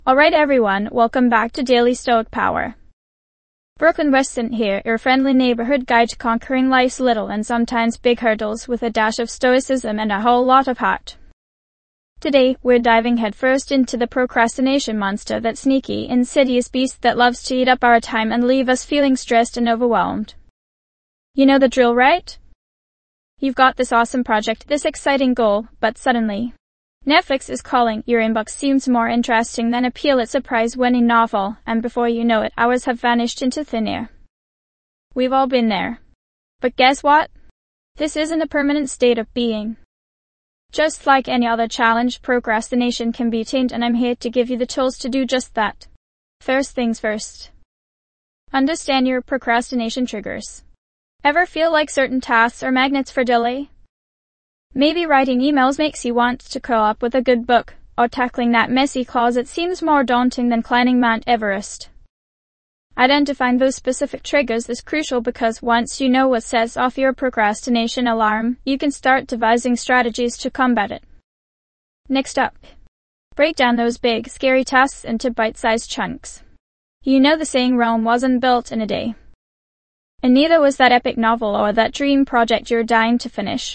Alright everyone, welcome back to Daily Stoic Power. Brooklyn Weston here, your friendly neighborhood guide to conquering life's little and sometimes big hurdles with a dash of stoicism and a whole lot of heart. Today, we're diving headfirst into the procrastination monster, that sneaky, insidious beast that loves to eat up our time and leave us feeling stressed and overwhelmed. You know the drill, right? You've got this awesome project, this exciting goal, but suddenly, Netflix is calling. Your inbox seems more interesting than a Pulitzer Prize-winning novel, and before you know it, hours have vanished into thin air. We've all been there. But guess what? This isn't a permanent state of being. Just like any other challenge, procrastination can be tamed, and I'm here to give you the tools to do just that. First things first. Understand your procrastination triggers. Ever feel like certain tasks are magnets for delay? Maybe writing emails makes you want to curl up with a good book, or tackling that messy closet seems more daunting than climbing Mount Everest. Identifying those specific triggers is crucial because once you know what sets off your procrastination alarm, you can start devising strategies to combat it. Next up, break down those big, scary tasks into bite-sized chunks. You know the saying, Rome wasn't built in a day. And neither was that epic novel or that dream project you're dying to finish.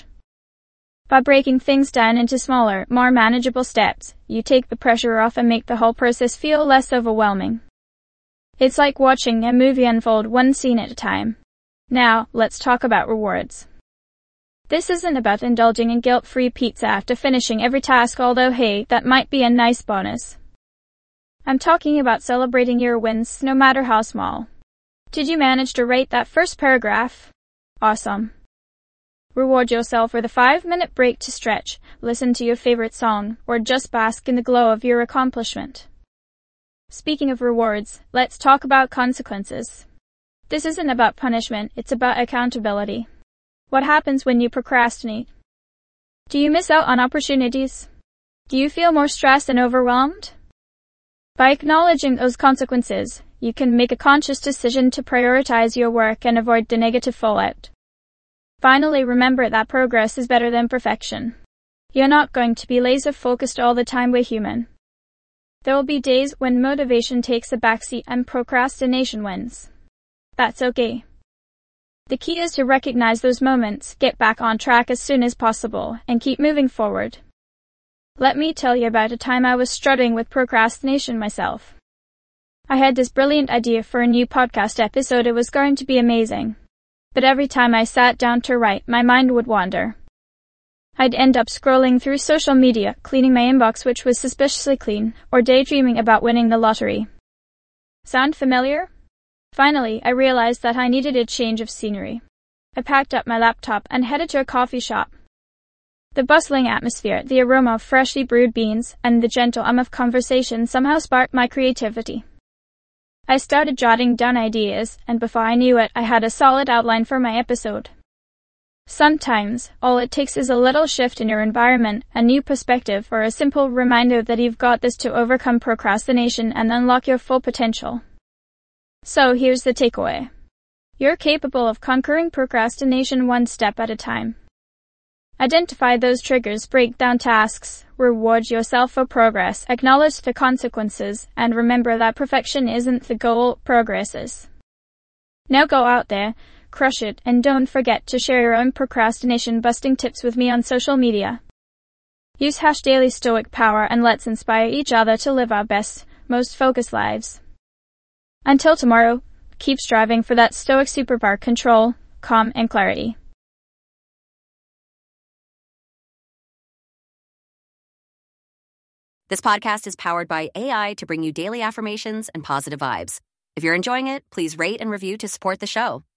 By breaking things down into smaller, more manageable steps, you take the pressure off and make the whole process feel less overwhelming. It's like watching a movie unfold one scene at a time. Now, let's talk about rewards. This isn't about indulging in guilt-free pizza after finishing every task, although hey, that might be a nice bonus. I'm talking about celebrating your wins, no matter how small. Did you manage to write that first paragraph? Awesome. Reward yourself with a 5-minute break to stretch, listen to your favorite song, or just bask in the glow of your accomplishment. Speaking of rewards, let's talk about consequences. This isn't about punishment, it's about accountability. What happens when you procrastinate? Do you miss out on opportunities? Do you feel more stressed and overwhelmed? By acknowledging those consequences, you can make a conscious decision to prioritize your work and avoid the negative fallout. Finally, remember that progress is better than perfection. You're not going to be laser-focused all the time. We're human. There will be days when motivation takes a backseat and procrastination wins. That's okay. The key is to recognize those moments, get back on track as soon as possible, and keep moving forward. Let me tell you about a time I was struggling with procrastination myself. I had this brilliant idea for a new podcast episode. It was going to be amazing. But every time I sat down to write, my mind would wander. I'd end up scrolling through social media, cleaning my inbox, which was suspiciously clean, or daydreaming about winning the lottery. Sound familiar? Finally, I realized that I needed a change of scenery. I packed up my laptop and headed to a coffee shop. The bustling atmosphere, the aroma of freshly brewed beans, and the gentle hum of conversation somehow sparked my creativity. I started jotting down ideas, and before I knew it, I had a solid outline for my episode. Sometimes, all it takes is a little shift in your environment, a new perspective, or a simple reminder that you've got this to overcome procrastination and unlock your full potential. So here's the takeaway. You're capable of conquering procrastination one step at a time. Identify those triggers, break down tasks, reward yourself for progress, acknowledge the consequences, and remember that perfection isn't the goal, progress is. Now go out there, crush it, and don't forget to share your own procrastination-busting tips with me on social media. Use #DailyStoicPower and let's inspire each other to live our best, most focused lives. Until tomorrow, keep striving for that stoic superpower: control, calm, and clarity. This podcast is powered by AI to bring you daily affirmations and positive vibes. If you're enjoying it, please rate and review to support the show.